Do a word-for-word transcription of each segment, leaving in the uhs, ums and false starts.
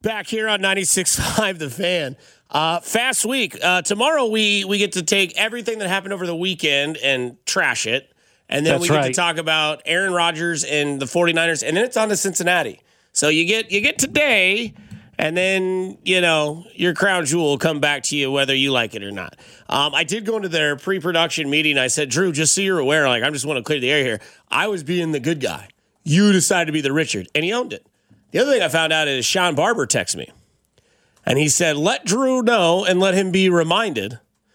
Back here on ninety-six point five The Fan. Uh, fast week. Uh, tomorrow we we get to take everything that happened over the weekend and trash it. And then That's we get right. to talk about Aaron Rodgers and the 49ers. And then it's on to Cincinnati. So you get you get today, and then, you know, your crown jewel will come back to you whether you like it or not. Um, I did go into their pre-production meeting. I said, Drew, just so you're aware, like, I just want to clear the air here. I was being the good guy. You decided to be the Richard. And he owned it. The other thing I found out is Sean Barber texted me. And he said, let Drew know and let him be reminded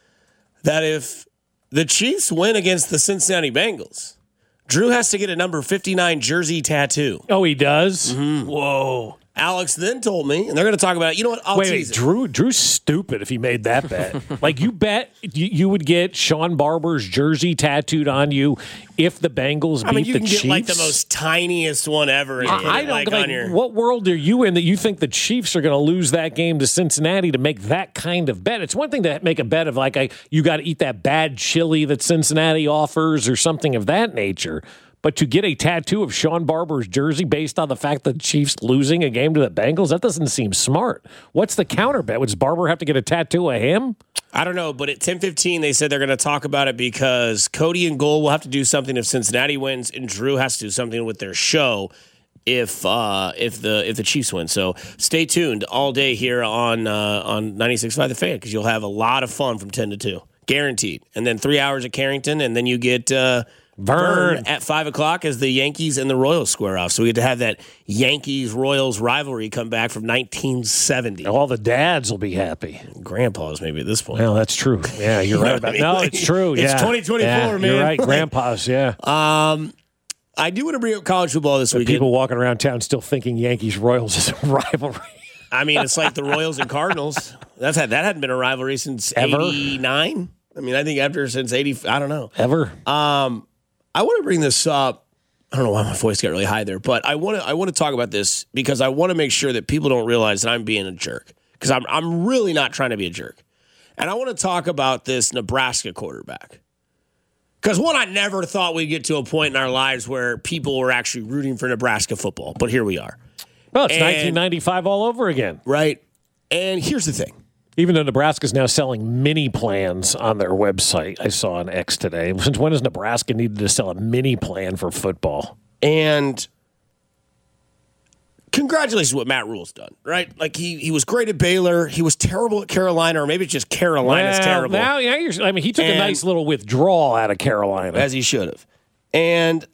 that if the Chiefs win against the Cincinnati Bengals, Drew has to get a number fifty-nine jersey tattoo. Oh, he does? Mm-hmm. Whoa. Alex then told me, and they're going to talk about it. You know what? I'll wait, tease wait, it. Drew, Drew's stupid if he made that bet. Like, you bet you, you would get Sean Barber's jersey tattooed on you if the Bengals beat I mean, you the can Chiefs? get like the most tiniest one ever. And I, put I it, don't like, like, on your... what world are you in that you think the Chiefs are going to lose that game to Cincinnati to make that kind of bet? It's one thing to make a bet of like, I, you got to eat that bad chili that Cincinnati offers or something of that nature. But to get a tattoo of Sean Barber's jersey based on the fact that the Chiefs losing a game to the Bengals, that doesn't seem smart. What's the counter bet? Would Barber have to get a tattoo of him? I don't know, but at ten fifteen, they said they're going to talk about it because Cody and Gold will have to do something if Cincinnati wins, and Drew has to do something with their show if uh, if the if the Chiefs win. So stay tuned all day here on uh, on ninety-six point five The Fan, because you'll have a lot of fun from ten to two, guaranteed. And then three hours at Carrington, and then you get uh, Vern at five o'clock as the Yankees and the Royals square off. So we get to have that Yankees-Royals rivalry come back from nineteen seventy. All the dads will be happy. Grandpas, maybe, at this point. Well, that's true. Yeah, you're right about that. No, it's true. It's yeah. twenty twenty-four, yeah, man. You're right. Grandpas, yeah. Um, I do want to bring up college football this The weekend. people walking around town still thinking Yankees-Royals is a rivalry. I mean, it's like the Royals and Cardinals. That's had, that hadn't been a rivalry since Ever? eighty-nine. I mean, I think after since eighty, I don't know. Ever? Um, I want to bring this up. I don't know why my voice got really high there, but I want to I want to talk about this because I want to make sure that people don't realize that I'm being a jerk, because I'm I'm really not trying to be a jerk. And I want to talk about this Nebraska quarterback. Because one, I never thought we'd get to a point in our lives where people were actually rooting for Nebraska football, but here we are. Well, it's And- nineteen ninety-five all over again. Right? And here's the thing. Even though Nebraska's now selling mini plans on their website, I saw on X today. Since when has Nebraska needed to sell a mini plan for football? And congratulations what Matt Rule's done, right? Like, he he was great at Baylor. He was terrible at Carolina, or maybe it's just Carolina's Well, terrible. Now, yeah, you're, I mean, he took And- a nice little withdrawal out of Carolina. As he should have. And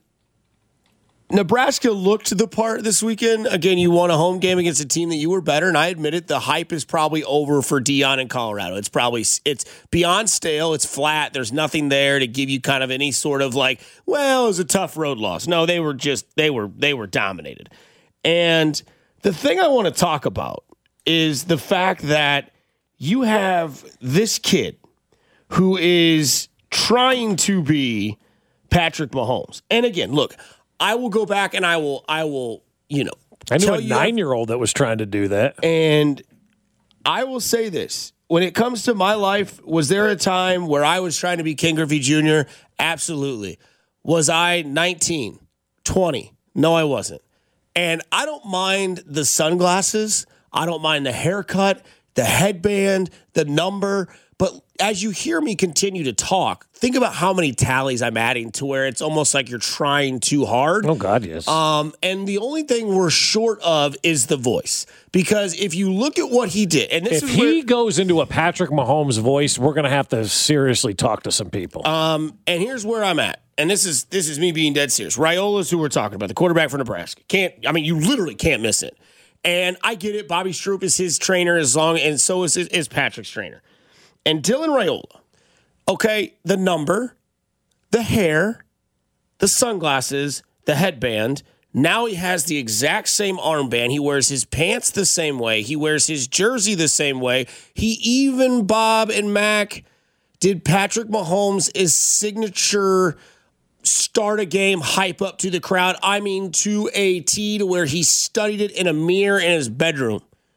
Nebraska looked the part this weekend. Again, you won a home game against a team that you were better, and I admit it, the hype is probably over for Deion in Colorado. It's probably it's beyond stale. It's flat. There's nothing there to give you kind of any sort of like, well, it was a tough road loss. No, they were just they were they were dominated. And the thing I want to talk about is the fact that you have this kid who is trying to be Patrick Mahomes. And again, look, I will go back and I will, I will, you know, I knew tell a you nine-year-old that was trying to do that. And I will say this. When it comes to my life, was there a time where I was trying to be Ken Griffey Junior? Absolutely. Was I nineteen, twenty? No, I wasn't. And I don't mind the sunglasses. I don't mind the haircut, the headband, the number. But as you hear me continue to talk, think about how many tallies I'm adding to where it's almost like you're trying too hard. Oh, God, yes. Um, and the only thing we're short of is the voice. Because if you look at what he did, and this if is he where, goes into a Patrick Mahomes voice, we're going to have to seriously talk to some people. um, and here's where I'm at. And this is this is me being dead serious. Raiola's who we're talking about, the quarterback for Nebraska. Can't I mean you literally can't miss it. And I get it. Bobby Stroup is his trainer as long, and so is is Patrick's trainer. And Dylan Raiola, okay, the number, the hair, the sunglasses, the headband. Now he has the exact same armband. He wears his pants the same way. He wears his jersey the same way. He even, Bob and Mac, did Patrick Mahomes' his signature start a game hype up to the crowd. I mean, to a T, to where he studied it in a mirror in his bedroom.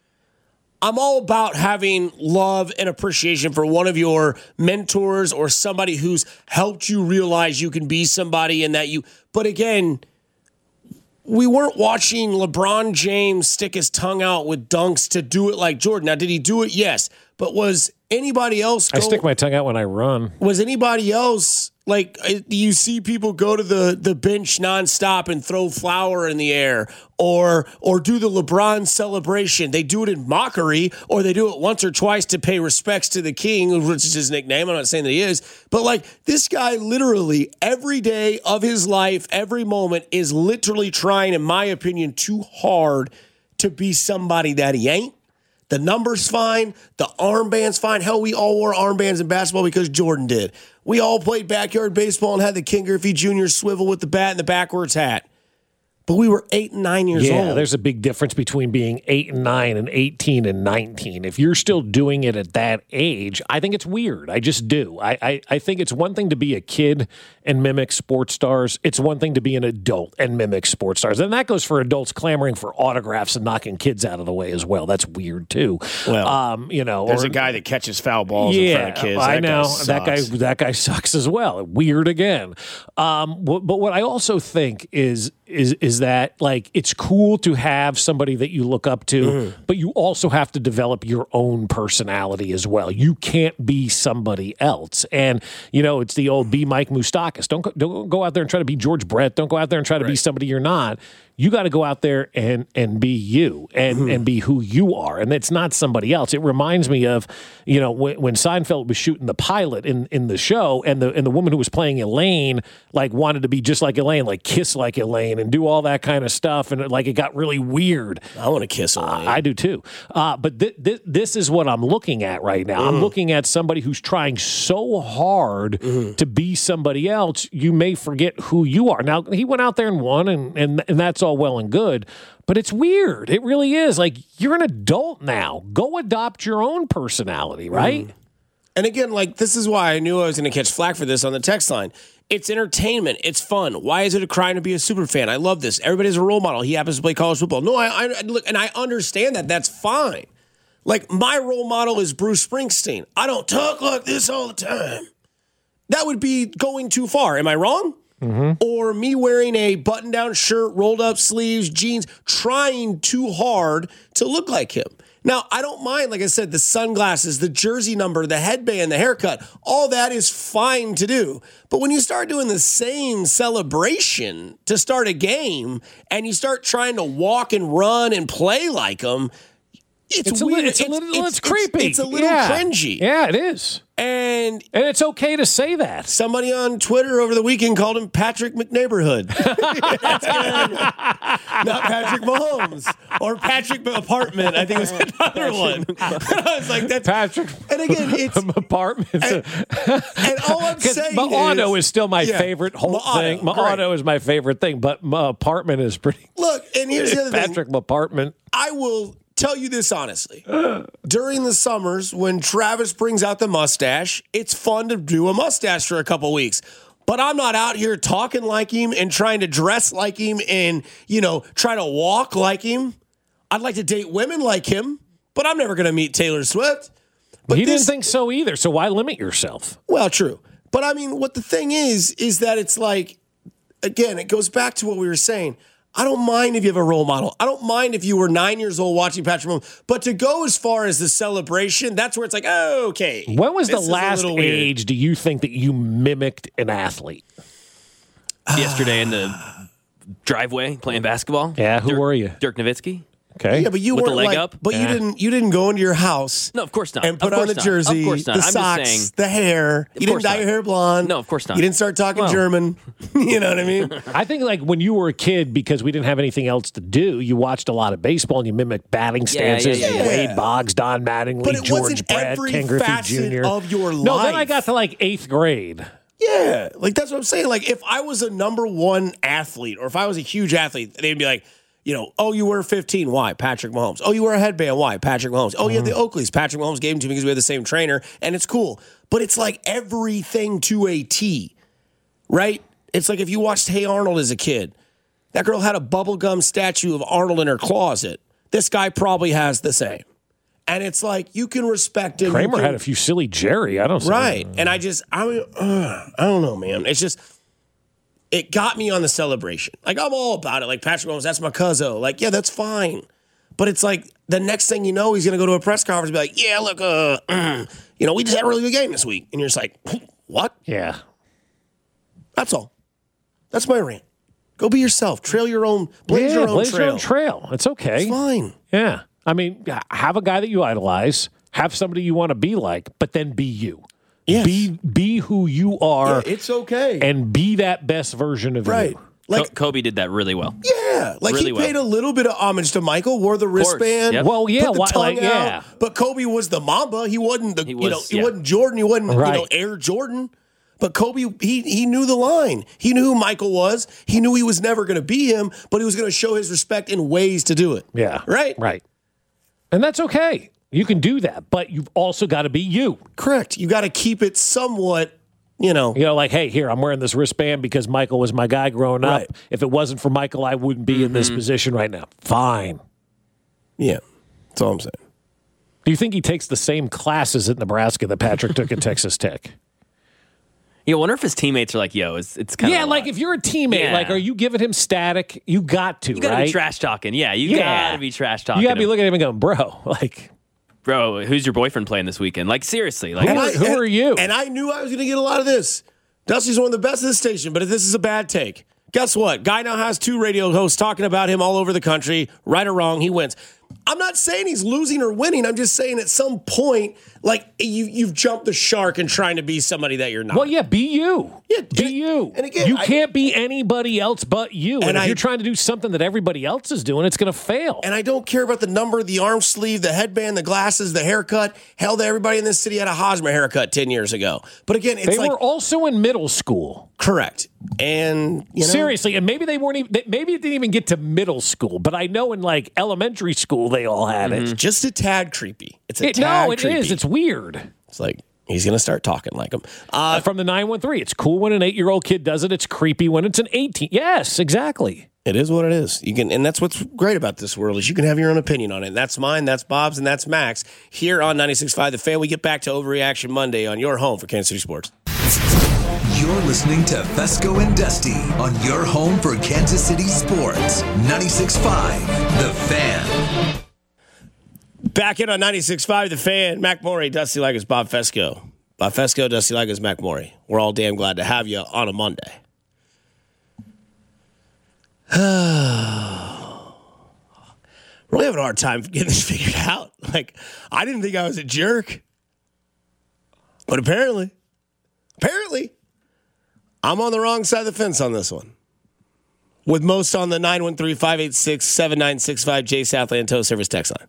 I'm all about having love and appreciation for one of your mentors or somebody who's helped you realize you can be somebody and that you, but again, we weren't watching LeBron James stick his tongue out with dunks to do it like Jordan. Now, did he do it? Yes. But was anybody else go, I stick my tongue out when I run. Was anybody else, like, you see people go to the, the bench nonstop and throw flour in the air or or do the LeBron celebration? They do it in mockery, or they do it once or twice to pay respects to the king, which is his nickname. I'm not saying that he is. But, like, this guy literally every day of his life, every moment is literally trying, in my opinion, too hard to be somebody that he ain't. The number's fine. The armband's fine. Hell, we all wore armbands in basketball because Jordan did. We all played backyard baseball and had the King Griffey Junior swivel with the bat and the backwards hat. But we were eight and nine years yeah, old. Yeah, there's a big difference between being eight and nine and eighteen and nineteen. If you're still doing it at that age, I think it's weird. I just do. I, I, I think it's one thing to be a kid and mimic sports stars. It's one thing to be an adult and mimic sports stars. And that goes for adults clamoring for autographs and knocking kids out of the way as well. That's weird, too. Well, um, you know, there's or, a guy that catches foul balls yeah, in front of kids. I that know. Guy that guy that guy sucks as well. Weird again. Um, but what I also think is is is that, like, it's cool to have somebody that you look up to, mm-hmm. but you also have to develop your own personality as well. You can't be somebody else. And, you know, it's the old be Mike Moustakas. Don't go, don't go out there and try to be George Brett. Don't go out there and try to right. be somebody you're not. You got to go out there and and be you and, mm-hmm. and be who you are. And it's not somebody else. It reminds me of, you know, when, when Seinfeld was shooting the pilot in, in the show, and the and the woman who was playing Elaine, like, wanted to be just like Elaine, like kiss like Elaine and do all that kind of stuff. And it, like, it got really weird. I want to kiss Elaine. Uh, I do too. Uh, but th- th- this is what I'm looking at right now. Mm-hmm. I'm looking at somebody who's trying so hard mm-hmm. to be somebody else, you may forget who you are. Now, he went out there and won, and and, and that's all well and good, but it's weird. It really is. Like, you're an adult now. Go adopt your own personality, right? Mm. And again, like, this is why I knew I was going to catch flack for this on the text line. It's entertainment. It's fun. Why is it a crime to be a super fan? I love this. Everybody's a role model. He happens to play college football. No, I, I look, and I understand that. That's fine. Like, my role model is Bruce Springsteen. I don't talk like this all the time. That would be going too far. Am I wrong? Mm-hmm. Or me wearing a button-down shirt, rolled-up sleeves, jeans, trying too hard to look like him. Now, I don't mind, like I said, the sunglasses, the jersey number, the headband, the haircut. All that is fine to do. But when you start doing the same celebration to start a game, and you start trying to walk and run and play like them, it's, it's weird. A, it's, it's a little it's, it's creepy. It's, it's a little yeah. cringy. Yeah, it is. And and it's okay to say that. Somebody on Twitter over the weekend called him Patrick McNeighborhood. That's good. Not Patrick Mahomes or Patrick Apartment. I think it was another one. I was like, that's Patrick. And again, it's Apartment. And, and all I'm saying my is, auto is still my yeah, favorite whole my thing. auto, My great. auto is my favorite thing, but my apartment is pretty. Look, and here's the other Patrick thing. Apartment. I will tell you this honestly. During the summers, when Travis brings out the mustache, it's fun to do a mustache for a couple weeks. But I'm not out here talking like him and trying to dress like him and, you know, try to walk like him. I'd like to date women like him, but I'm never going to meet Taylor Swift. But he this, didn't think so either, so why limit yourself? Well, true. But I mean, what the thing is, is that it's like, again, it goes back to what we were saying. I don't mind if you have a role model. I don't mind if you were nine years old watching Patrick Mahomes. But to go as far as the celebration, that's where it's like, oh, okay. When was the last age do you think that you mimicked an athlete? Yesterday in the driveway playing basketball. Yeah, who Dirk, were you? Dirk Nowitzki. Okay. Yeah, but you With weren't the leg like, up? But Yeah. you didn't. You didn't go into your house. No, of course not. And put Of on course the not. jersey, Of course not. the I'm just socks, saying- the hair. You didn't course dye not. your hair blonde. No, of course not. You didn't start talking Well. German. You know what I mean? I think, like, when you were a kid, because we didn't have anything else to do, you watched a lot of baseball and you mimicked batting Yeah, yeah, stances. yeah, yeah. Wade Boggs, Don Mattingly, But it George wasn't Brett, every Ken Griffey facet Junior of your No, then I life. got to, like, eighth grade. Yeah, like that's what I'm saying. Like if I was a number one athlete, or if I was a huge athlete, they'd be like, you know, oh, you were fifteen. Why? Patrick Mahomes. Oh, you wear a headband. Why? Patrick Mahomes. Oh, you have the Oakleys. Patrick Mahomes gave them to me because we had the same trainer, and it's cool. But it's like everything to a T, right? It's like if you watched Hey Arnold as a kid, that girl had a bubblegum statue of Arnold in her closet. This guy probably has the same. And it's like, you can respect him. Kramer can, had a few silly Jerry. I don't see Right. And I just, I mean, uh, I don't know, man. It's just, it got me on the celebration. Like, I'm all about it. Like, Patrick Mahomes, that's my cuzzo. Like, yeah, that's fine. But it's like the next thing you know, he's going to go to a press conference and be like, yeah, look, uh, you know, we just had a really good game this week. And you're just like, what? Yeah. That's all. That's my rant. Go be yourself. Trail your own, blaze yeah, your own blaze trail. your own trail. It's okay. It's fine. Yeah. I mean, have a guy that you idolize, have somebody you want to be like, but then be you. Yes. Be be who you are. Yeah, it's okay. And be that best version of right. you. Like Kobe did that really well. Yeah, like really he paid well. a little bit of homage to Michael, wore the wristband. Yep. Well, yeah, put the why- tongue like, out, yeah. But Kobe was the Mamba. He wasn't the He you was, know he yeah. wasn't Jordan. He wasn't Right. you know Air Jordan. But Kobe, he he knew the line. He knew who Michael was. He knew he was never going to be him, but he was going to show his respect in ways to do it. Yeah. Right. Right. And that's okay. You can do that, but you've also got to be you. Correct. You got to keep it somewhat. You know, You know, like, hey, here, I'm wearing this wristband because Michael was my guy growing up. Right. If it wasn't for Michael, I wouldn't be in this position right now. Fine. yeah. That's all I'm saying. Do you think he takes the same classes at Nebraska that Patrick took at Texas Tech? You wonder if his teamates are like, "Yo, it's it's kind of Yeah, like if you're a teammate, Yeah. like, are you giving him static? You got to, you gotta right? be trash talking." Yeah, you Yeah. gotta be trash talking. You got to be looking at him and going, bro, like, bro. Who's your boyfriend playing this weekend? Like seriously, like Who are- who are you? And I knew I was going to get a lot of this. Dusty's one of the best of this station, but if this is a bad take, guess what? Guy now has two radio hosts talking about him all over the country. Right or wrong, he wins. I'm not saying he's losing or winning. I'm just saying at some point, like you, you've jumped the shark and trying to be somebody that you're not. well, yeah, be you. Yeah, be and- you. and again, you I- can't be anybody else but you. And, And if I- you're trying to do something that everybody else is doing, it's going to fail. And I don't care about the number, the arm sleeve, the headband, the glasses, the haircut. Hell, everybody in this city had a Hosmer haircut ten years ago. But again, it's they like were also in middle school. correct. And you know, Seriously, and maybe they weren't even, maybe it didn't even get to middle school, but I know in like elementary school they all had it. just a tad creepy. It's a It- tad no, it creepy. is. It's weird. It's like he's gonna start talking like him. Uh, From the nine one three, it's cool when an eight-year-old kid does it. It's creepy when it's an eighteen. Yes, exactly. it is what it is. You can, and that's what's great about this world is you can have your own opinion on it. That's mine. That's Bob's, and that's Max here on ninety-six point five The Fan. We get back to Overreaction Monday on your home for Kansas City sports. You're listening to Fesco and Dusty on your home for Kansas City sports. ninety-six point five The Fan. Back in on ninety-six point five The Fan. Mac Morey, Dusty Ligas, Bob Fesco. Bob Fesco, Dusty Ligas, Mac Morey. We're all damn glad to have you on a Monday. We're really having a hard time getting this figured out. Like, I didn't think I was a jerk. But apparently, apparently, I'm on the wrong side of the fence on this one. With most on the nine one three, five eight six, seven nine six five J Southland Tow Service text line.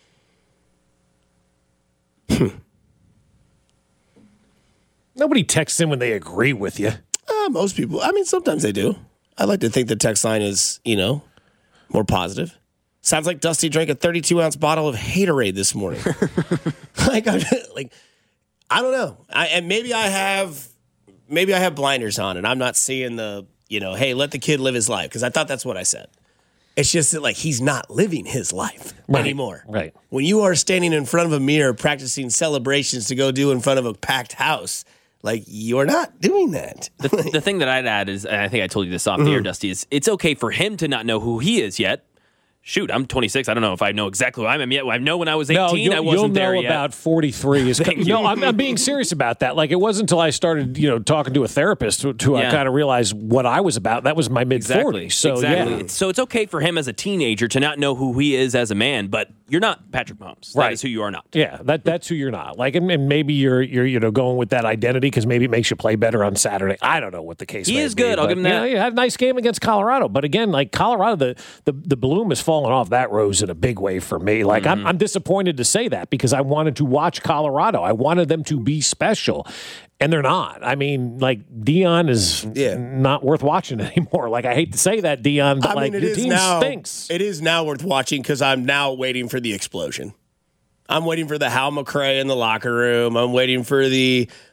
Nobody texts in when they agree with you. Uh, most people, I mean, sometimes they do. I like to think the text line is, you know, more positive. Sounds like Dusty drank a thirty-two ounce bottle of Haterade this morning. like, I'm, like, I don't know. I, and maybe I have, maybe I have blinders on, and I'm not seeing the, you know, hey, let the kid live his life, because I thought that's what I said. It's just that, like, he's not living his life Right, anymore. right. When you are standing in front of a mirror practicing celebrations to go do in front of a packed house, like, you're not doing that. The, the thing that I'd add is, and I think I told you this off the air, Dusty, is it's okay for him to not know who he is yet. Shoot, I'm twenty-six. I don't know if I know exactly who I am yet. I know when I was eighteen, No, you'll, I wasn't you'll there know yet. about forty-three. Is Thank no, you. I'm, I'm being serious about that. Like, it wasn't until I started, you know, talking to a therapist to, to I Yeah. kind of realized what I was about. That was my mid forties. Exactly. So exactly. yeah, So it's okay for him as a teenager to not know who he is as a man, but you're not Patrick Mahomes. That Right. is who you are not. yeah, that that's who you're not. Like, and, and maybe you're you're you know going with that identity because maybe it makes you play better on Saturday. I don't know what the case. He may is be, good. I'll but, give him you know, that. he had a nice game against Colorado, but again, like Colorado, the the the bloom has fallen off that rose in a big way for me. Like, Mm-hmm. I'm I'm disappointed to say that because I wanted to watch Colorado. I wanted them to be special. And they're not. I mean, like, Dion is Yeah. not worth watching anymore. Like, I hate to say that, Dion, but I like mean, it your is team now, stinks. It is now worth watching because I'm now waiting for the explosion. I'm waiting for the Hal McRae in the locker room. I'm waiting for the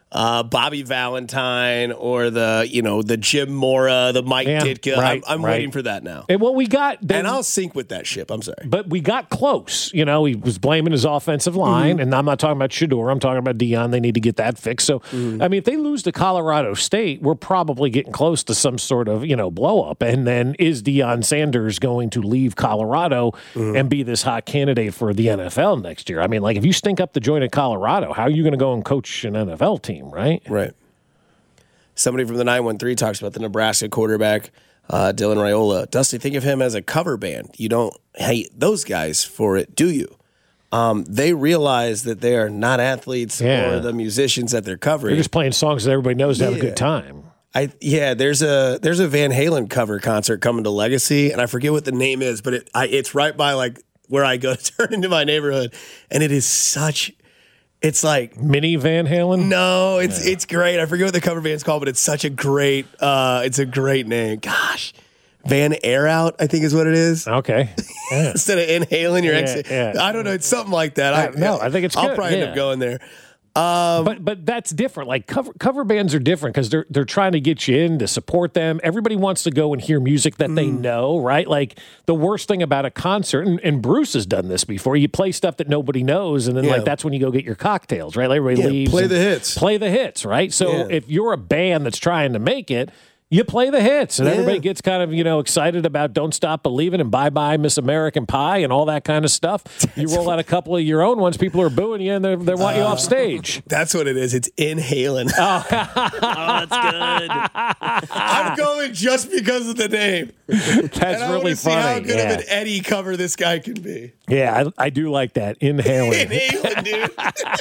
uh, Bobby Valentine or the, you know, the Jim Mora, the Mike Yeah, Ditka. right, I'm, I'm right. waiting for that now. And what we got, then, And I'll sync with that ship. I'm sorry. but we got close. You know, he was blaming his offensive line, Mm-hmm. and I'm not talking about Shador. I'm talking about Dion. They need to get that fixed. So, Mm-hmm. I mean, if they lose to Colorado State, we're probably getting close to some sort of, you know, blow up. And then is Deion Sanders going to leave Colorado Mm-hmm. and be this hot candidate for the N F L next year? I mean, like, if you stink up the joint at Colorado, how are you going to go and coach an N F L team, right? Right. Somebody from the nine one three talks about the Nebraska quarterback, uh, Dylan Raiola. Dusty, think of him as a cover band. You don't hate those guys for it, do you? Um, they realize that they are not athletes Yeah. or the musicians that they're covering. They're just playing songs that everybody knows to have a Yeah. good time. I yeah, there's a there's a Van Halen cover concert coming to Legacy, and I forget what the name is, but it I, it's right by like where I go to turn into my neighborhood, and it is such. It's like Mini Van Halen? no, it's it's great. I forget what the cover band's called, but it's such a great uh, it's a great name. Gosh, Van Air Out, I think is what it is. Okay. Yeah. Instead of inhaling your Yeah, exit, yeah. I don't know. It's something like that. I, no, I think it's I'll good, probably end yeah. up going there. But but that's different. Like cover cover bands are different because they're they're trying to get you in to support them. Everybody wants to go and hear music that they Mm. know, right? Like the worst thing about a concert, and, and Bruce has done this before. You play stuff that nobody knows, and then Yeah. like that's when you go get your cocktails, right? Like, everybody Yeah, leaves. play and the hits. Play the hits, right? So Yeah. if you're a band that's trying to make it. You play the hits, and Yeah. everybody gets kind of, you know, excited about "Don't Stop Believing" and "Bye Bye Miss American Pie" and all that kind of stuff. You roll out a couple of your own ones, people are booing you, and they they want you off stage. That's what it is. It's inhaling. Oh, that's good. I'm going just because of the name. That's And I really want to see how funny. good Yeah, of an Eddie cover this guy can be. yeah I, I do like that. Inhaling. Inhaling, dude.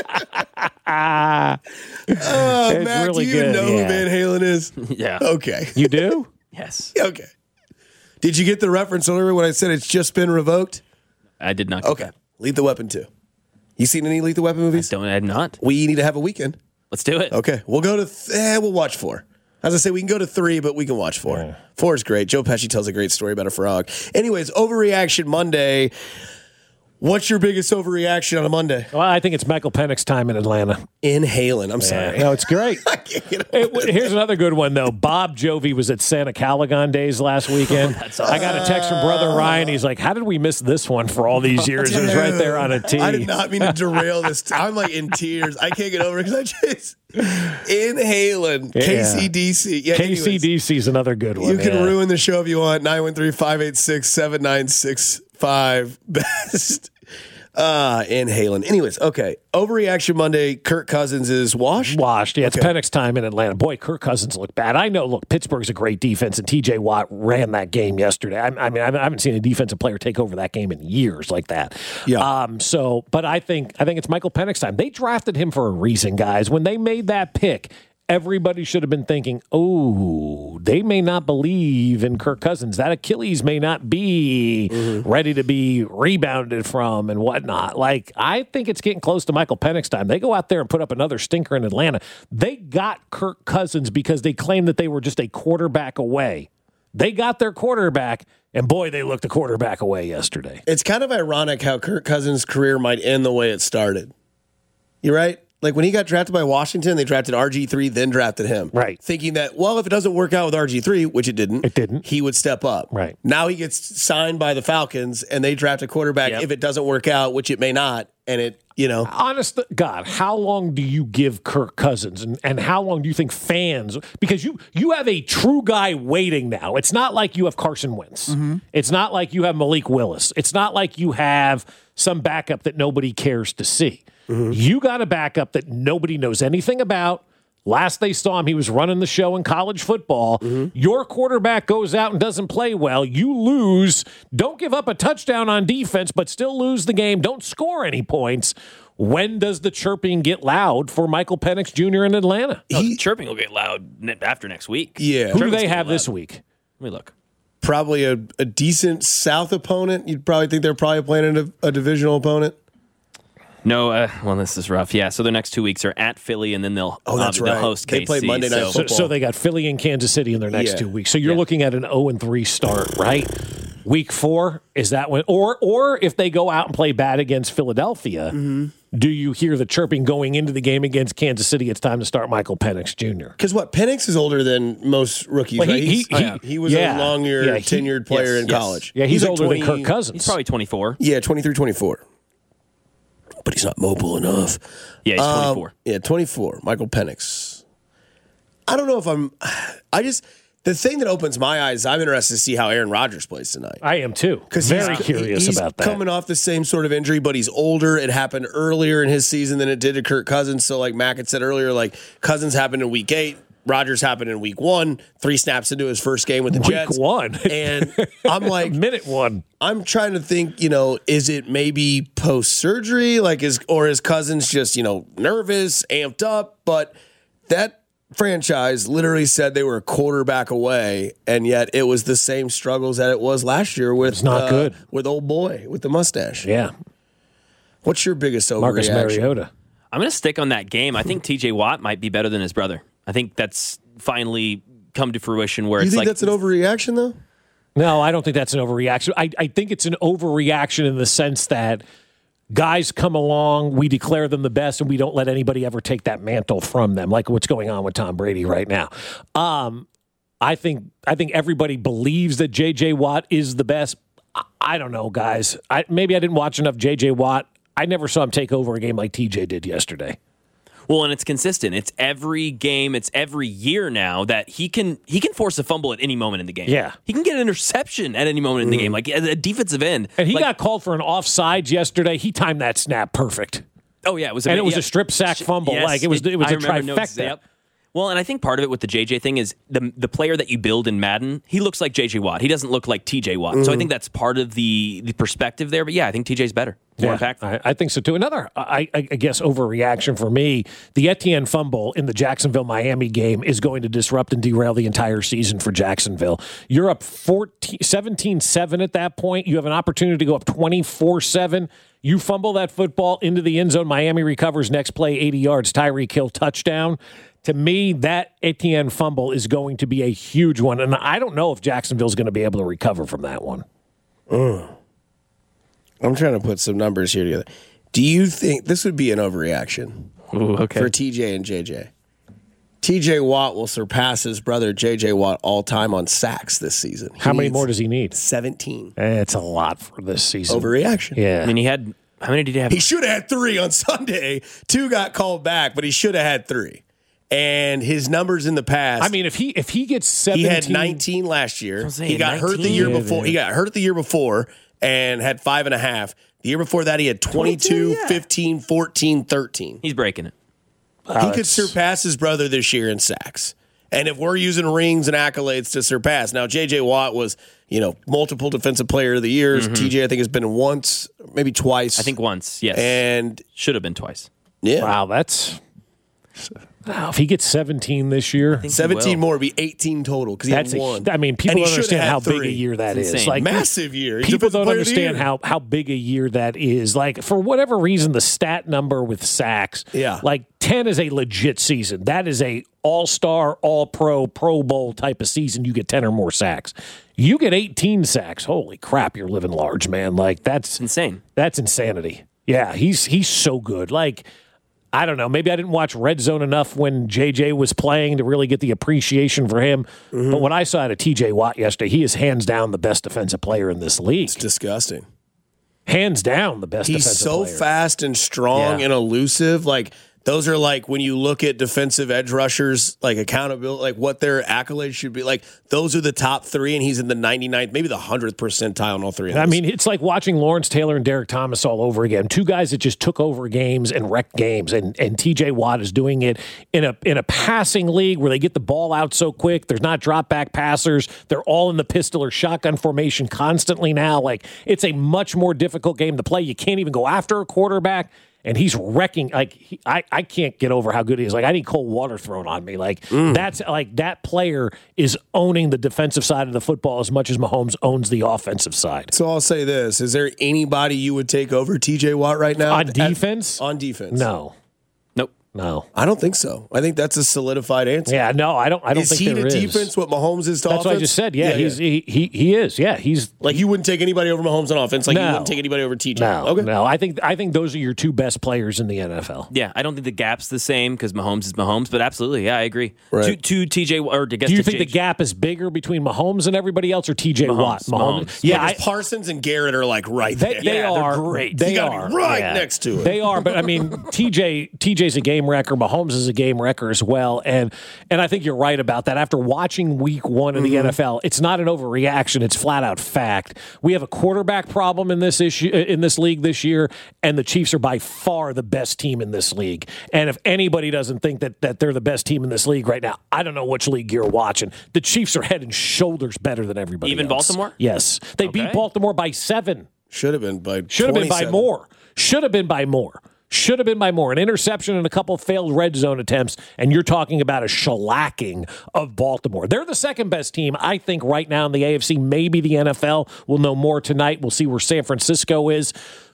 Ah, Oh, It's Matt, really do you even good, know yeah. who Van Halen is? Yeah. Okay. you do? Yes. Okay. Did you get the reference earlier when I said it's just been revoked? I did not. Get Okay. that. Lethal Weapon two. You seen any Lethal Weapon movies? Don't I had not. We need to have a weekend. Let's do it. Okay. We'll go to, th- eh, we'll watch four. As I say, we can go to three, but we can watch four. Four is great. Joe Pesci tells a great story about a frog. Anyways, Overreaction Monday. What's your biggest overreaction on a Monday? Well, I think it's Michael Penix's time in Atlanta. Inhaling. I'm sorry. No, it's great. I can't get It- here's another good one, though. Bob Jovi was at Santa Caligon Days last weekend. I got a text from Brother Ryan. He's like, how did we miss this one for all these years? It was right there on a tee. I did not mean to derail this. I'm like in tears. I can't get over it because I just inhaling Yeah. K C D C. Yeah, K C D C is another good one. You can yeah. ruin the show if you want. nine one three, five eight six, seven nine six five. Best. Uh, inhaling. Anyways, okay. Overreaction Monday. Kirk Cousins is washed. Washed. Yeah, it's Okay. Penix's time in Atlanta. Boy, Kirk Cousins looked bad. I know, look, Pittsburgh's a great defense, and T J Watt ran that game yesterday. I, I mean, I haven't seen a defensive player take over that game in years like that. Yeah. Um, so, but I think I think it's Michael Penix's time. They drafted him for a reason, guys. When they made that pick, everybody should have been thinking, oh, they may not believe in Kirk Cousins. That Achilles may not be ready to be rebounded from and whatnot. Like, I think it's getting close to Michael Penix's time. They go out there and put up another stinker in Atlanta. They got Kirk Cousins because they claimed that they were just a quarterback away. They got their quarterback, and boy, they looked a quarterback away yesterday. It's kind of ironic how Kirk Cousins' career might end the way it started. You're right. Like when he got drafted by Washington, they drafted R G three, then drafted him. Right. Thinking that, well, if it doesn't work out with R G three, which it didn't, It didn't. he would step up. Right. Now he gets signed by the Falcons and they draft a quarterback Yep. if it doesn't work out, which it may not. And it, you know, Honest to God, how long do you give Kirk Cousins, and, and how long do you think fans? Because you you have a true guy waiting now. It's not like you have Carson Wentz. It's not like you have Malik Willis. It's not like you have some backup that nobody cares to see. You got a backup that nobody knows anything about. Last they saw him, he was running the show in college football. Your quarterback goes out and doesn't play well. You lose. Don't give up a touchdown on defense, but still lose the game. Don't score any points. When does the chirping get loud for Michael Penix Junior in Atlanta? No, the chirping will get loud ne- after next week. Yeah. Who do Chirping's they gonna have get this loud. week? Let me look. probably a, a decent South opponent. You'd probably think they're probably playing a, a divisional opponent. No, uh, well, this is rough. Yeah, so their next two weeks are at Philly, and then they'll Oh, that's uh, they'll right. host They K C. play Monday Night so- So, Football. so they got Philly and Kansas City in their next Yeah. two weeks. So you're Yeah. looking at an oh and three start, right? Week four, is that when? Or or if they go out and play bad against Philadelphia, do you hear the chirping going into the game against Kansas City? It's time to start Michael Penix Junior Because what, Penix is older than most rookies, Well, he- right? He's- he- oh, he- yeah. he was yeah. a long-year, Yeah, he- tenured player yes, in yes. college. Yeah, he's, like older twenty than Kirk Cousins. He's probably twenty-four. Yeah, twenty-three, twenty-four. But he's not mobile enough. Yeah, he's Um, twenty-four. yeah, twenty-four. Michael Penix. I don't know if I'm. I just the thing that opens my eyes. I'm interested to see how Aaron Rodgers plays tonight. I am too. Because Very he's, curious he's about that. coming off the same sort of injury, but he's older. It happened earlier in his season than it did to Kirk Cousins. So, like Mac had said earlier, like Cousins happened in week eight. Rodgers happened in week one, three snaps into his first game with the Week Jets. one. And I'm like, Minute one. I'm trying to think, you know, is it maybe post surgery? Like, is, or is Cousins just, you know, nervous, amped up? But that franchise literally said they were a quarterback away, and yet it was the same struggles that it was last year with, It's not uh, good. with old boy with the mustache. Yeah. What's your biggest overreaction? Marcus Mariota. I'm going to stick on that game. I think T J Watt might be better than his brother. I think that's finally come to fruition where You it's think like that's an overreaction, though? No, I don't think that's an overreaction. I, I think it's an overreaction in the sense that guys come along, we declare them the best, and we don't let anybody ever take that mantle from them, like what's going on with Tom Brady right now. Um, I think I think everybody believes that J J. Watt is the best. I, I don't know, guys. I, maybe I didn't watch enough J J. Watt. I never saw him take over a game like T J did yesterday. Well, and it's consistent. It's every game. It's every year now that he can he can force a fumble at any moment in the game. Yeah. He can get an interception at any moment in the game, like at a defensive end. And he Like, got called for an offsides yesterday. He timed that snap perfect. oh yeah, it was, And it was yeah. a strip sack fumble. Yes, like it was, it, was I a remember notes- trifecta. yep. Well, and I think part of it with the J J thing is the the player that you build in Madden, he looks like J J Watt. He doesn't look like T J Watt. Mm-hmm. So I think that's part of the the perspective there. But yeah, I think T J's better. More Yeah, impactful. I, I think so too. Another, I, I guess, overreaction for me, the Etienne fumble in the Jacksonville-Miami game is going to disrupt and derail the entire season for Jacksonville. You're up seventeen seven at that point. You have an opportunity to go up twenty-four seven. You fumble that football into the end zone. Miami recovers next play, eighty yards. Tyreek Hill touchdown. To me, that Etienne fumble is going to be a huge one, and I don't know if Jacksonville's going to be able to recover from that one. Mm. I'm trying to put some numbers here together. Do you think this would be an overreaction Ooh, okay. for T J and J J? T J Watt will surpass his brother J J Watt all time on sacks this season. He How many needs more does he need? seventeen. Eh, It's a lot for this season. Overreaction. Yeah. I mean, he had how many did he have? He should have had three on Sunday. Two got called back, but he should have had three. And his numbers in the past. I mean, if he if he gets he seventeen, had nineteen last year. was saying, He got hurt the nineteen? year Yeah, before. yeah. He got hurt the year before and had five and a half. The year before that, he had twenty-two, twenty-two, yeah. fifteen, fourteen, thirteen. He's breaking it. He Oh, could surpass his brother this year in sacks. And if we're using rings and accolades to surpass, now J J Watt was, you know, multiple defensive player of the years. Mm-hmm. T J, I think, has been once, maybe twice. I think once. Yes. And should have been twice. yeah, wow, that's wow. If he gets seventeen this year, seventeen will. more would be eighteen total because he that's had a, one. I mean, And people he don't should understand have how had big a three. year that It's is. insane. Like Massive year. He's people defensive don't player of the understand year. how how big a year that is. Like for whatever reason, the stat number with sacks, Yeah. like ten is a legit season. That is a all star, all pro, Pro Bowl type of season. You get ten or more sacks. You get eighteen sacks. Holy crap, you're living large, man. Like that's Insane. That's insanity. Yeah, he's he's so good. Like, I don't know. Maybe I didn't watch Red Zone enough when J J was playing to really get the appreciation for him. Mm-hmm. But when I saw it at T J Watt yesterday, he is hands down the best defensive player in this league. It's disgusting. Hands down the best He's defensive so player. fast and strong Yeah. and elusive. Like those are like when you look at defensive edge rushers, like accountability, like what their accolades should be. Like those are the top three, and he's in the ninety-ninth, maybe the hundredth percentile in all three. Of I those. mean, it's like watching Lawrence Taylor and Derek Thomas all over again. Two guys that just took over games and wrecked games, and and T J Watt is doing it in a in a passing league where they get the ball out so quick. There's not drop back passers. They're all in the pistol or shotgun formation constantly now. Like it's a much more difficult game to play. You can't even go after a quarterback. And he's wrecking. Like he, I, I can't get over how good he is. Like I need cold water thrown on me. Like that's like that player is owning the defensive side of the football as much as Mahomes owns the offensive side. So I'll say this: is there anybody you would take over T J Watt right now On At- defense? on defense, No, Nope. No. I don't think so. I think that's a solidified answer. Yeah, no, I don't. I don't is think he there to is. defense what Mahomes is to That's offense? what I just said. Yeah, yeah he's yeah. He, he he is. Yeah, he's like you wouldn't take anybody over Mahomes on offense. Like No. you wouldn't take anybody over T J. no, okay. no. I think I think those are your two best players in the N F L. Yeah, I don't think the gap's the same because Mahomes is Mahomes, but absolutely, yeah, I agree. Right. To, to T J or to guess Do you to think J- the gap is bigger between Mahomes and everybody else, or T J Watt? Mahomes. Yeah, Yeah, I, Parsons and Garrett are like right They, there. they Yeah, they're are great. They You gotta are be right yeah. next to it. They are, but I mean, T J T J's a game wrecker. Mahomes is a game wrecker as well, and and I think you're right about that. After watching Week One of the Mm-hmm. N F L, it's not an overreaction; it's flat out fact. We have a quarterback problem in this issue in this league this year, and the Chiefs are by far the best team in this league. And if anybody doesn't think that that they're the best team in this league right now, I don't know which league you're watching. The Chiefs are head and shoulders better than everybody. Even else. Baltimore? Yes, they Okay. beat Baltimore by seven. Should have been by Should have been by twenty-seven. more. Should have been by more. Should have been by more. An interception and a couple failed red zone attempts, and you're talking about a shellacking of Baltimore. They're the second best team, I think, right now in the A F C. Maybe the N F L. We'll know more tonight. We'll see where San Francisco is.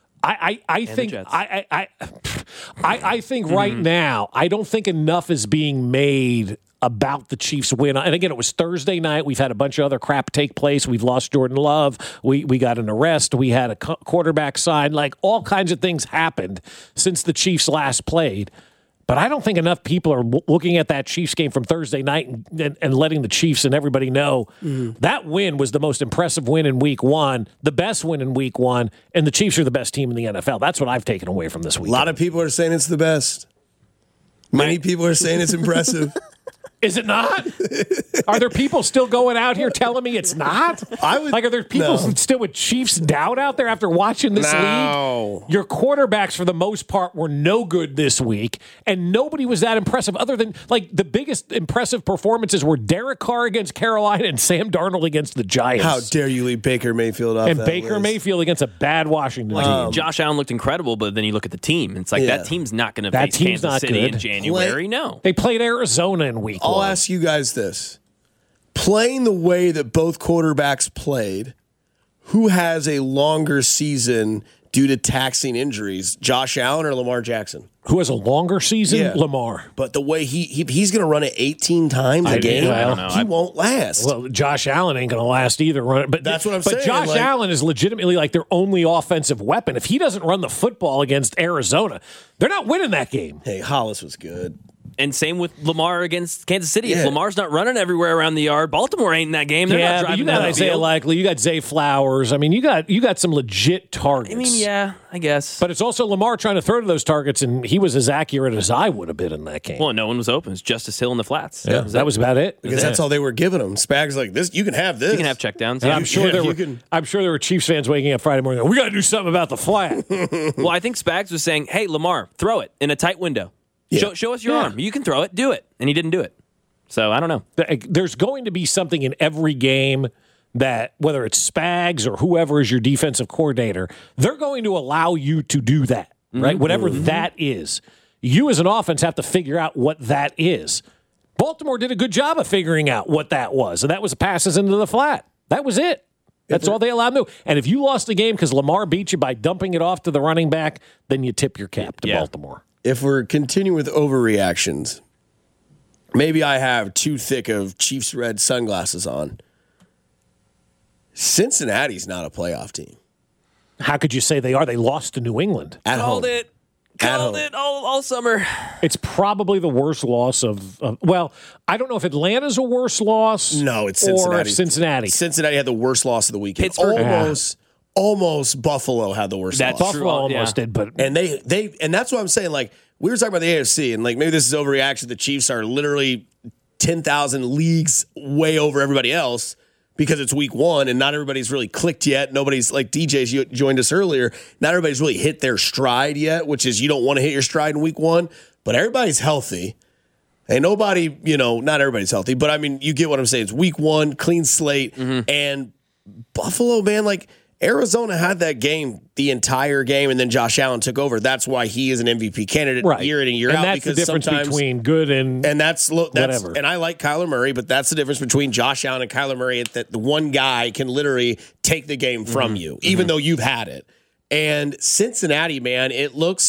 I, I, I think Jets. I, I, I, I, I think right now, I don't think enough is being made about the Chiefs win. And again, it was Thursday night. We've had a bunch of other crap take place. We've lost Jordan Love. We we got an arrest. We had a co- quarterback signed. Like all kinds of things happened since the Chiefs last played. But I don't think enough people are w- looking at that Chiefs game from Thursday night and, and, and letting the Chiefs and everybody know that win was the most impressive win in week one, the best win in week one, and the Chiefs are the best team in the N F L. That's what I've taken away from this week. A lot of people are saying it's the best. Many people are saying it's impressive. Is it not? Are there people still going out here telling me it's not? I would- like, are there people no. still with Chiefs doubt out there after watching this No. league? Your quarterbacks, for the most part, were no good this week, and nobody was that impressive. Other than like the biggest impressive performances were Derek Carr against Carolina and Sam Darnold against the Giants. How dare you leave Baker Mayfield off and that Baker list. Mayfield against a bad Washington team. Josh Allen looked incredible, but then you look at the team. It's like Yeah. that team's not going to That face team's Kansas not City good. in January. No. They played Arizona in week I'll one. ask you guys this. Playing the way that both quarterbacks played, who has a longer season due to taxing injuries, Josh Allen or Lamar Jackson? Who has a longer season? Yeah. Lamar. But the way he, he he's going to run it eighteen times a I- game, I don't know. he I- won't last. Well, Josh Allen ain't going to last either. Run- But That's what I'm but saying, Josh like- Allen is legitimately like their only offensive weapon. If he doesn't run the football against Arizona, they're not winning that game. Hey, Hollis was good. And same with Lamar against Kansas City. Yeah. If Lamar's not running everywhere around the yard, Baltimore ain't in that game. They're yeah, not but driving you got down the Isaiah field. Likely, you got Zay Flowers. I mean, you got you got some legit targets. I mean, yeah, I guess. But it's also Lamar trying to throw to those targets, and he was as accurate as I would have been in that game. well, no one was open. It was Justice Hill in the flats. yeah, Was that was about it. Because that's all they were giving him. Spags like this, you can have this. You can have checkdowns. And Yeah. I'm sure yeah, there you were. can- I'm sure there were Chiefs fans waking up Friday morning. Going, we got to do something about the flat. Well, I think Spags was saying, "Hey, Lamar, throw it in a tight window. Yeah. Show, show us your Yeah. arm. You can throw it. Do it." And he didn't do it. So I don't know. There's going to be something in every game that, whether it's Spags or whoever is your defensive coordinator, they're going to allow you to do that, right? Mm-hmm. Whatever that is. You as an offense have to figure out what that is. Baltimore did a good job of figuring out what that was, and that was passes into the flat. That was it. That's all they allowed to do. And if you lost the game because Lamar beat you by dumping it off to the running back, then you tip your cap to Yeah. Baltimore. If we're continuing with overreactions, maybe I have too thick of Chiefs red sunglasses on. Cincinnati's not a playoff team. How could you say they are? They lost to New England. At Called home. it. At Called home. it all, all summer. It's probably the worst loss of, of. Well, I don't know if Atlanta's a worse loss. No, it's or Cincinnati. if Cincinnati. Cincinnati had the worst loss of the weekend. Pittsburgh. Almost, almost Buffalo had the worst That's loss. true. Buffalo Yeah. almost did, but And they they and that's what I'm saying. Like we were talking about the A F C, and like maybe this is overreaction. The Chiefs are literally ten thousand leagues way over everybody else because it's week one and not everybody's really clicked yet. Nobody's like D J's you joined us earlier. Not everybody's really hit their stride yet, which is you don't want to hit your stride in week one, but everybody's healthy. And nobody, you know, not everybody's healthy, but I mean, you get what I'm saying. It's week one, clean slate, and Buffalo, man, like Arizona had that game the entire game, and then Josh Allen took over. That's why he is an M V P candidate right. year in and year and out. that's the because difference sometimes, between good and, and that's lo- that's whatever. and I like Kyler Murray, but that's the difference between Josh Allen and Kyler Murray. That the one guy can literally take the game from Mm-hmm. you, even though you've had it. And Cincinnati, man, it looks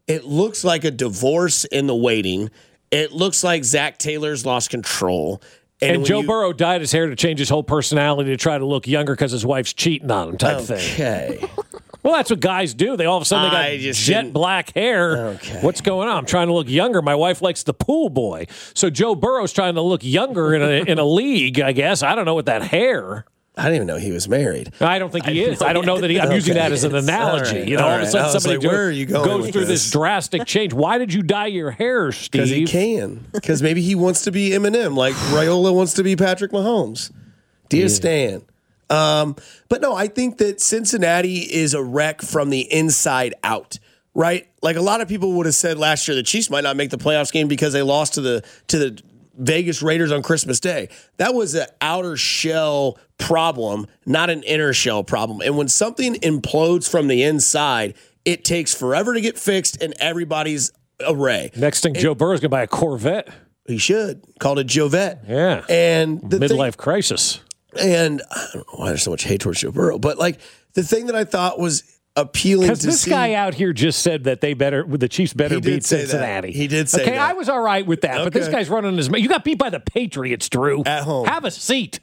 It looks like a divorce in the waiting. It looks like Zach Taylor's lost control. And, and Joe you, Burrow dyed his hair to change his whole personality to try to look younger because his wife's cheating on him type okay. thing. Okay. Well, that's what guys do. They all of a sudden they got jet didn't. black hair. Okay. What's going on? I'm trying to look younger. My wife likes the pool boy. So Joe Burrow's trying to look younger in a in a league, I guess. I don't know with that hair. I didn't even know he was married. I don't think he is. I don't know that he. I'm okay. using that as an analogy. Right. You know, all, all of a sudden right. somebody like, where are you going goes through this? this drastic change. Why did you dye your hair, Steve? Because he can. Because maybe he wants to be Eminem, like Raiola wants to be Patrick Mahomes. Do you yeah. stand? Um, but no, I think that Cincinnati is a wreck from the inside out. Right? Like a lot of people would have said last year the Chiefs might not make the playoffs game because they lost to the to the Vegas Raiders on Christmas Day. That was an outer shell problem, not an inner shell problem. And when something implodes from the inside, it takes forever to get fixed in everybody's array. Next thing, it, Joe Burrow's going to buy a Corvette. He should. Called it Jovette. Yeah. And the midlife thing, crisis. And I don't know why there's so much hate towards Joe Burrow, but like the thing that I thought was appealing to because this see, guy out here just said that they better, the Chiefs better beat Cincinnati. That. He did say okay, that. I was all right with that, okay. but this guy's running his. You got beat by the Patriots, Drew. At home, have a seat.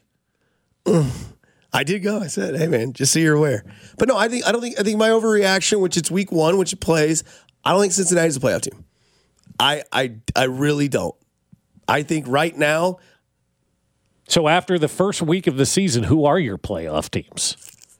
I did go. I said, "Hey, man, just so you're aware." But no, I think I don't think I think my overreaction, which it's week one, which it plays. I don't think Cincinnati's a playoff team. I I I really don't. I think right now. So after the first week of the season, who are your playoff teams?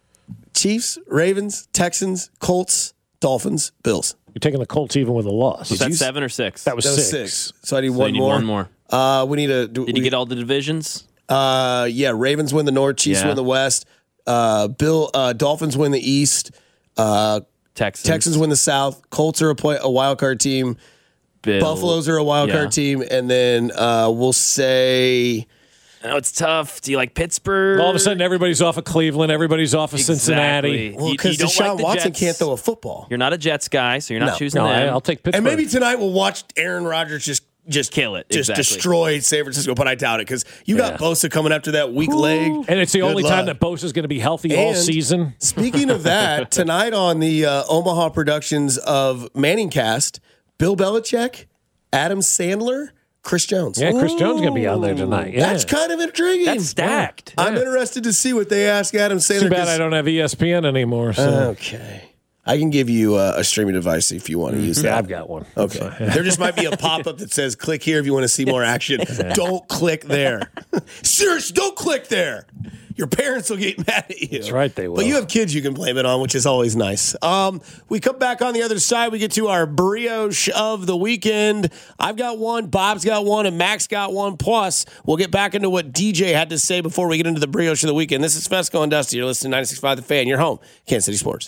Chiefs, Ravens, Texans, Colts, Dolphins, Bills. You're taking the Colts even with a loss. Was that seven or six? That was, that was six. six. So I need so one need more. One more. Uh, we need a. Did we, you get all the divisions? Uh, yeah. Ravens win the North. Chiefs yeah. win the West. Uh, Bill. Uh, Dolphins win the East. Uh, Texans. Texans win the South. Colts are a, play, a wild card team. Bill. Buffaloes are a wild yeah. card team, and then uh, we'll say. Oh, it's tough. Do you like Pittsburgh? All of a sudden, everybody's off of Cleveland. Everybody's off of exactly. Cincinnati. Well, because Deshaun like Watson Jets. Can't throw a football. You're not a Jets guy, so you're not no. choosing no, them. I'll take Pittsburgh. And maybe tonight we'll watch Aaron Rodgers just just kill it, just exactly. destroy San Francisco. But I doubt it because you got yeah. Bosa coming after that weak Ooh. leg, and it's the Good only luck. time that Bosa's going to be healthy and all season. Speaking of that, tonight on the uh, Omaha Productions of Manning Cast, Bill Belichick, Adam Sandler. Chris Jones. Yeah, Chris Ooh. Jones going to be on there tonight. Yeah. That's kind of intriguing. That's stacked. Yeah. I'm yeah. interested to see what they ask Adam Sandler. Too bad I don't have E S P N anymore. So. Okay. I can give you uh, a streaming device if you want to use yeah, that. I've got one. Okay. So, yeah. There just might be a pop-up that says, click here if you want to see more action. Yeah. Don't click there. Seriously, don't click there. Your parents will get mad at you. That's right, they will. But you have kids you can blame it on, which is always nice. Um, we come back on the other side. We get to our brioche of the weekend. I've got one, Bob's got one, and Max got one. Plus, we'll get back into what D J had to say before we get into the brioche of the weekend. This is Fesco and Dusty. You're listening to ninety-six point five The Fan. You're home, Kansas City Sports.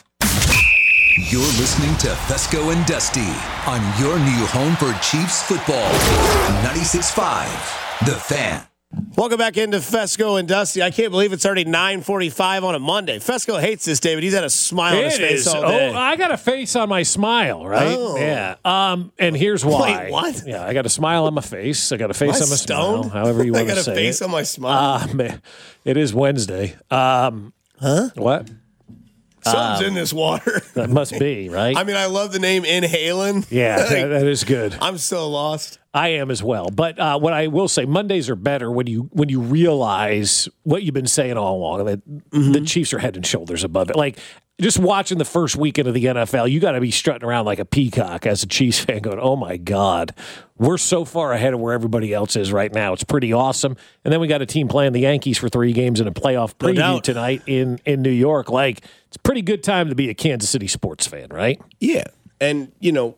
You're listening to Fesco and Dusty on your new home for Chiefs football. ninety-six point five The Fan. Welcome back into Fesco and Dusty. I can't believe it's already nine forty-five on a Monday. Fesco hates this, David. He's had a smile on his it face is. all day. Oh, I got a face on my smile, right? Oh. Yeah. Um, and here's why. Wait, what? Yeah, I got a smile on my face. I got a face Am I on my stoned? smile. However you want to say it. I got a face it. on my smile. Uh, man, it is Wednesday. Um, huh? What? Something's um, in this water. That must be, right? I mean, I love the name Inhaling. Yeah, like, that, that is good. I'm so lost. I am as well. But uh, what I will say, Mondays are better when you when you realize what you've been saying all along, that mm-hmm. the Chiefs are head and shoulders above it. Like, just watching the first weekend of the N F L, you got to be strutting around like a peacock as a Chiefs fan going, oh, my God, we're so far ahead of where everybody else is right now. It's pretty awesome. And then we got a team playing the Yankees for three games in a playoff preview no tonight in, in New York. Like, it's a pretty good time to be a Kansas City sports fan, right? Yeah. And, you know,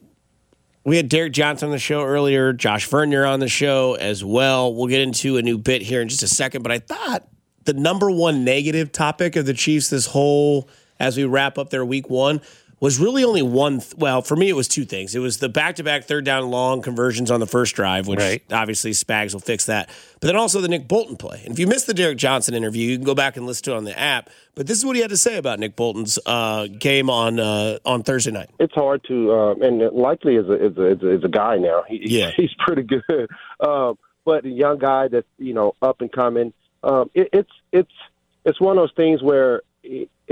we had Derek Johnson on the show earlier, Josh Vernier on the show as well. We'll get into a new bit here in just a second. But I thought the number one negative topic of the Chiefs this whole – as we wrap up their week one, was really only one. Th- well, for me, it was two things. It was the back-to-back third down long conversions on the first drive, which right. obviously Spags will fix that. But then also the Nick Bolton play. And if you missed the Derek Johnson interview, you can go back and listen to it on the app. But this is what he had to say about Nick Bolton's uh, game on uh, on Thursday night. It's hard to, uh, and likely is a, is a, is a, is a guy now. He, yeah. He's pretty good. Uh, but a young guy that's, you know, up and coming. Um, it, it's, it's, it's one of those things where it, it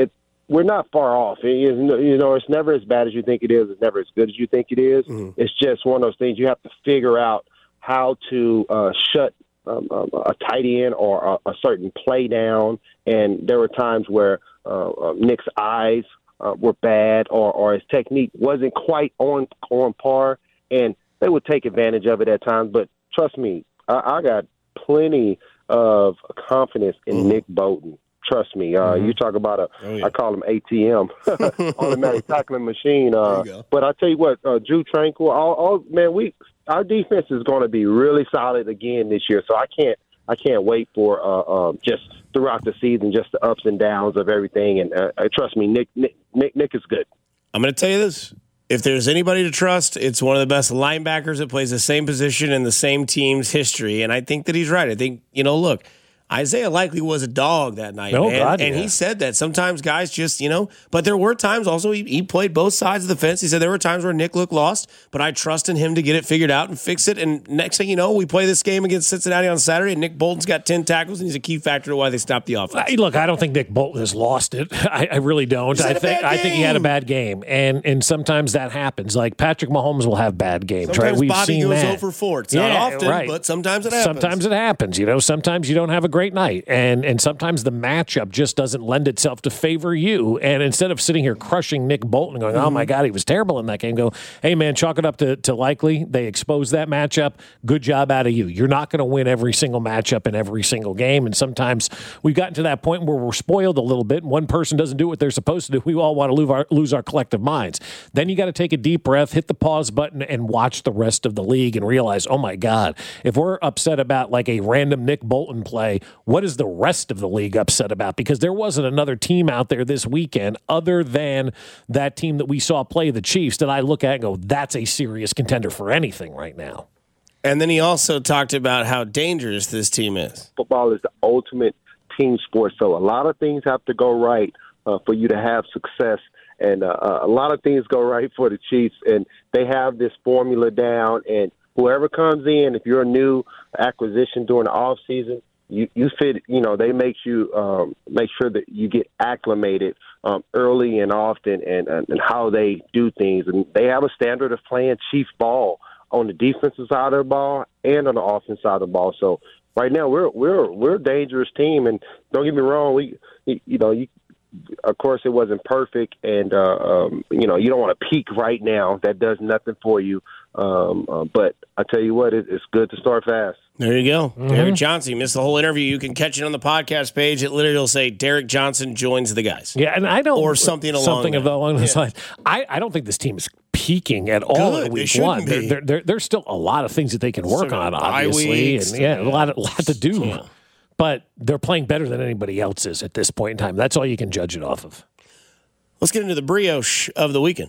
we're not far off. It is, you know, it's never as bad as you think it is. It's never as good as you think it is. Mm-hmm. It's just one of those things you have to figure out how to uh, shut um, a tight end or a, a certain play down. And there were times where uh, uh, Nick's eyes uh, were bad, or, or his technique wasn't quite on on par, and they would take advantage of it at times. But trust me, I, I got plenty of confidence in mm-hmm. Nick Bolton. Trust me. Uh, mm-hmm. You talk about a, oh, yeah. I call him A T M, automatic tackling machine. Uh, but I tell you what, uh, Drew Tranquil, all, all man, we our defense is going to be really solid again this year. So I can't, I can't wait for uh, uh, just throughout the season, just the ups and downs of everything. And uh, trust me, Nick, Nick, Nick, Nick is good. I'm going to tell you this. If there's anybody to trust, it's one of the best linebackers that plays the same position in the same team's history. And I think that he's right. I think, you know, look, Isaiah Likely was a dog that night, no, man. God, and yeah. he said that sometimes guys just, you know, but there were times also he, he played both sides of the fence. He said there were times where Nick looked lost, but I trust in him to get it figured out and fix it. And next thing you know, we play this game against Cincinnati on Saturday, and Nick Bolton's got ten tackles, and he's a key factor to why they stopped the offense. I, look, I don't think Nick Bolton has lost it. I, I really don't. I think I think he had a bad game, and and sometimes that happens. Like Patrick Mahomes will have bad games, sometimes right? We've Bobby seen goes that. zero for four. It's yeah, not often, right. but sometimes it happens. Sometimes it happens. You know, sometimes you don't have a great night, and and sometimes the matchup just doesn't lend itself to favor you. And instead of sitting here crushing Nick Bolton and going, oh, my God, he was terrible in that game, go, hey, man, chalk it up to, to Likely. They exposed that matchup. Good job out of you. You're not going to win every single matchup in every single game. And sometimes we've gotten to that point where we're spoiled a little bit, and one person doesn't do what they're supposed to do. We all want to lose our, lose our collective minds. Then you got to take a deep breath, hit the pause button, and watch the rest of the league and realize, oh, my God, if we're upset about like a random Nick Bolton play, what is the rest of the league upset about? Because there wasn't another team out there this weekend other than that team that we saw play the Chiefs that I look at and go, that's a serious contender for anything right now. And then he also talked about how dangerous this team is. Football is the ultimate team sport, so a lot of things have to go right uh, for you to have success. And uh, a lot of things go right for the Chiefs, and they have this formula down. And whoever comes in, if you're a new acquisition during the off season, you, you fit. You know, they make you um, make sure that you get acclimated um, early and often, and, and and how they do things. And they have a standard of playing Chiefs ball on the defensive side of the ball and on the offensive side of the ball. So right now we're we're we're a dangerous team. And don't get me wrong, we you know you. Of course, it wasn't perfect, and uh, um, you know you don't want to peak right now. That does nothing for you. Um, uh, but I tell you what, it, it's good to start fast. There you go, mm-hmm. Derek Johnson. You missed the whole interview. You can catch it on the podcast page. It literally will say Derek Johnson joins the guys. Yeah, and I don't or something along something that. along those yeah. lines. I, I don't think this team is peaking at all Good. in week they one. Be. There, there, there's still a lot of things that they can work so on, obviously, and yeah, a lot, a lot to do. Yeah. But they're playing better than anybody else is at this point in time. That's all you can judge it off of. Let's get into the brioche of the weekend.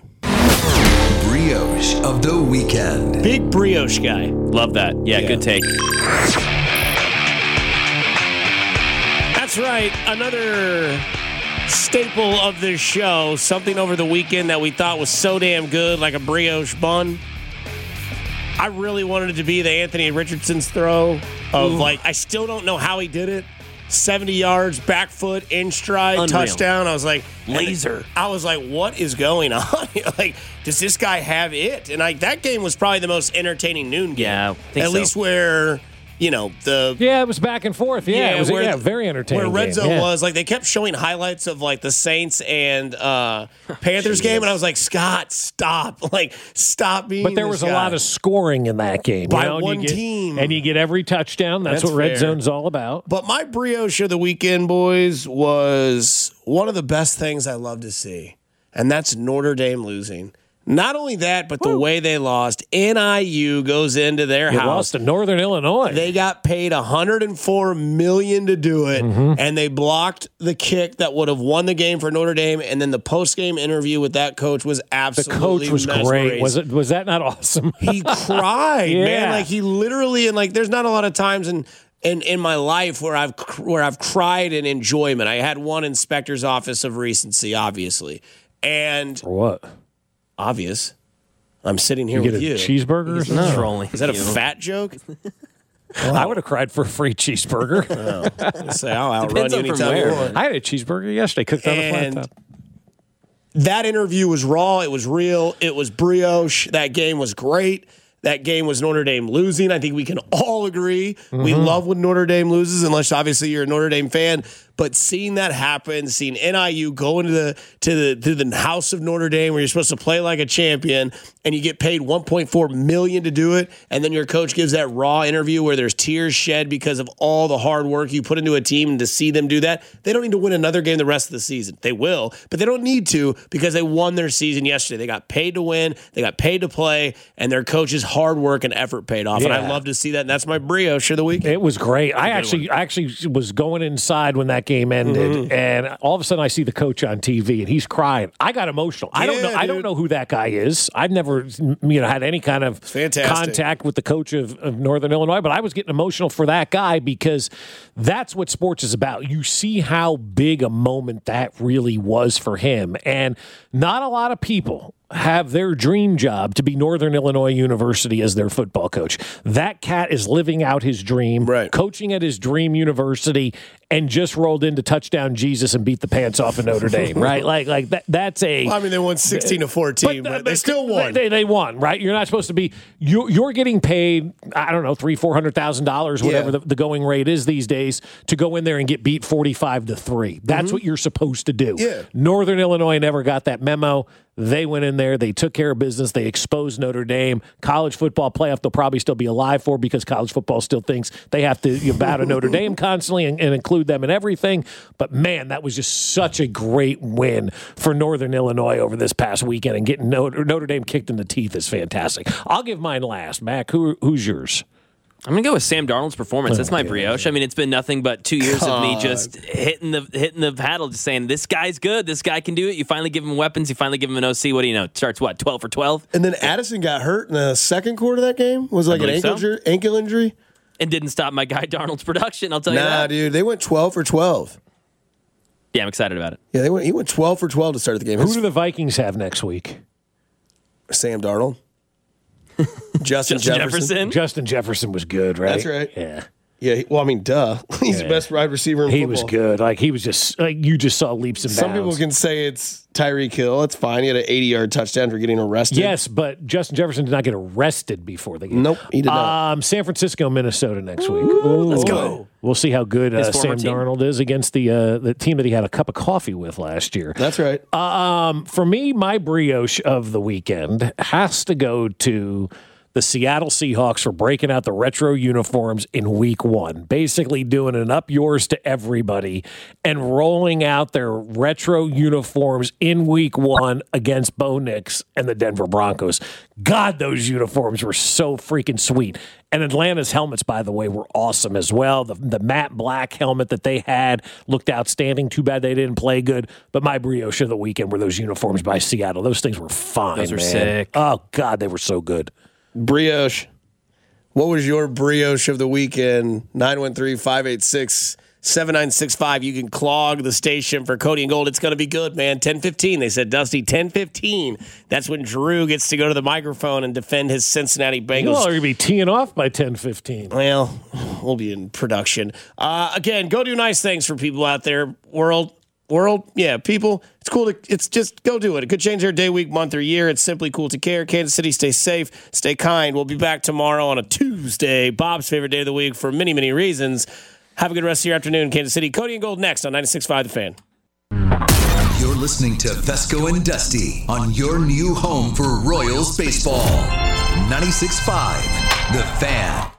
Brioche of the weekend. Big brioche guy. Love that. Yeah, yeah. Good take. That's right. Another staple of this show. Something over the weekend that we thought was so damn good, like a brioche bun. I really wanted it to be the Anthony Richardson's throw of Ooh. like, I still don't know how he did it. seventy yards, back foot, in stride, Unreal. touchdown. I was like, laser. I was like, what is going on? Like, does this guy have it? And like that game was probably the most entertaining noon game. Yeah, I think at so. least where, you know, the yeah, it was back and forth. Yeah, yeah, it was where, yeah, very entertaining. Where Red game. Zone yeah. was, like they kept showing highlights of like the Saints and uh, Panthers game, and I was like, Scott, stop! Like, stop being. But there was guy. a lot of scoring in that game by you know? one you get, team, and you get every touchdown. That's, That's what Red fair. Zone's all about. But my brioche of the weekend, boys, was one of the best things I love to see, and that's Notre Dame losing. Not only that, but Woo. the way they lost. N I U goes into their they house. Lost to Northern Illinois. They got paid one hundred four million dollars to do it, mm-hmm. and they blocked the kick that would have won the game for Notre Dame. And then the post-game interview with that coach was absolutely The coach was mesmerizing. great. Was it? Was that not awesome? He cried, yeah. man. Like he literally, and like there's not a lot of times in in in my life where I've where I've cried in enjoyment. I had one inspector's office of recency, obviously, and for what? Obvious. I'm sitting here you with get a you. Cheeseburger? Or no. Trolling. Is that a fat joke? Well, I would have cried for a free cheeseburger. Oh, say I'll outrun you anytime you want. I had a cheeseburger yesterday, cooked on and a flat top. that interview was raw. It was real. It was brioche. That game was great. That game was Notre Dame losing. I think we can all agree. Mm-hmm. We love when Notre Dame loses, unless obviously you're a Notre Dame fan. But seeing that happen, seeing N I U go into the to the to the house of Notre Dame where you're supposed to play like a champion and you get paid one point four million dollars to do it, and then your coach gives that raw interview where there's tears shed because of all the hard work you put into a team, and to see them do that, they don't need to win another game the rest of the season. They will, but they don't need to because they won their season yesterday. They got paid to win, they got paid to play, and their coach's hard work and effort paid off. Yeah. And I love to see that, and that's my brioche of the week. It was great. I actually, I actually was going inside when that game ended, mm-hmm. and all of a sudden I see the coach on T V and he's crying. I got emotional. Yeah, I don't know. Dude. I don't know who that guy is. I've never, you know, had any kind of contact with the coach of, of Northern Illinois, but I was getting emotional for that guy because that's what sports is about. You see how big a moment that really was for him, and not a lot of people have their dream job to be Northern Illinois University as their football coach. That cat is living out his dream, right. coaching at his dream university, and just rolled into touchdown Jesus and beat the pants off of Notre Dame, right? Like, like that. That's a. Well, I mean, they won sixteen to fourteen, but, but they still won. They, they won, right? You're not supposed to be. You, you're getting paid. I don't know, three, four hundred thousand dollars, whatever yeah. the, the going rate is these days, to go in there and get beat forty-five to three. That's mm-hmm. what you're supposed to do. Yeah. Northern Illinois never got that memo. They went in there. They took care of business. They exposed Notre Dame. College football playoff, they'll probably still be alive for because college football still thinks they have to you know, bow to Notre Dame constantly and, and include them in everything. But, man, that was just such a great win for Northern Illinois over this past weekend. And getting Notre, Notre Dame kicked in the teeth is fantastic. I'll give mine last. Mac, who, who's yours? I'm going to go with Sam Darnold's performance. That's my brioche. I mean, it's been nothing but two years God. of me just hitting the hitting the paddle, just saying, this guy's good. This guy can do it. You finally give him weapons. You finally give him an O C. What do you know? It starts, what, twelve for twelve? And then Addison got hurt in the second quarter of that game? Was it like an ankle, so. ankle injury? And didn't stop my guy Darnold's production, I'll tell nah, you that. Nah, dude. They went twelve for twelve. Yeah, I'm excited about it. Yeah, they went. he went twelve for twelve to start the game. Who His, do the Vikings have next week? Sam Darnold. Justin, Justin Jefferson. Jefferson. Justin Jefferson was good, right? That's right. Yeah. Yeah. Well, I mean, duh. He's yeah. the best wide receiver in he football. He was good. Like, he was just, like, you just saw leaps and bounds. Some people can say it's Tyreek Hill. It's fine. He had an eighty-yard touchdown for getting arrested. Yes, but Justin Jefferson did not get arrested before the game. Nope, he did not. Um, San Francisco, Minnesota next week. Ooh, let's go. We'll see how good uh, Sam team. Darnold is against the uh, the team that he had a cup of coffee with last year. That's right. Uh, um, for me, my brioche of the weekend has to go to the Seattle Seahawks for breaking out the retro uniforms in week one, basically doing an up yours to everybody and rolling out their retro uniforms in week one against Bo Nix and the Denver Broncos. God, those uniforms were so freaking sweet. And Atlanta's helmets, by the way, were awesome as well. The, the matte black helmet that they had looked outstanding. Too bad they didn't play good. But my brioche of the weekend were those uniforms by Seattle. Those things were fine, Those were man. sick. Oh, God, they were so good. Brioche. What was your brioche of the weekend? nine one three, five eight six, seven nine six five. You can clog the station for Cody and Gold. It's going to be good, man. ten fifteen. They said, Dusty, ten fifteen. That's when Drew gets to go to the microphone and defend his Cincinnati Bengals. Well, you're going to be teeing off by ten fifteen. Well, we'll be in production. Uh, again, go do nice things for people out there. World. World, yeah, people, it's cool to, it's just go do it. It could change their day, week, month, or year. It's simply cool to care. Kansas City, stay safe, stay kind. We'll be back tomorrow on a Tuesday, Bob's favorite day of the week for many, many reasons. Have a good rest of your afternoon, Kansas City. Cody and Gold next on ninety-six point five The Fan. You're listening to Fesco and Dusty on your new home for Royals baseball. ninety-six point five The Fan.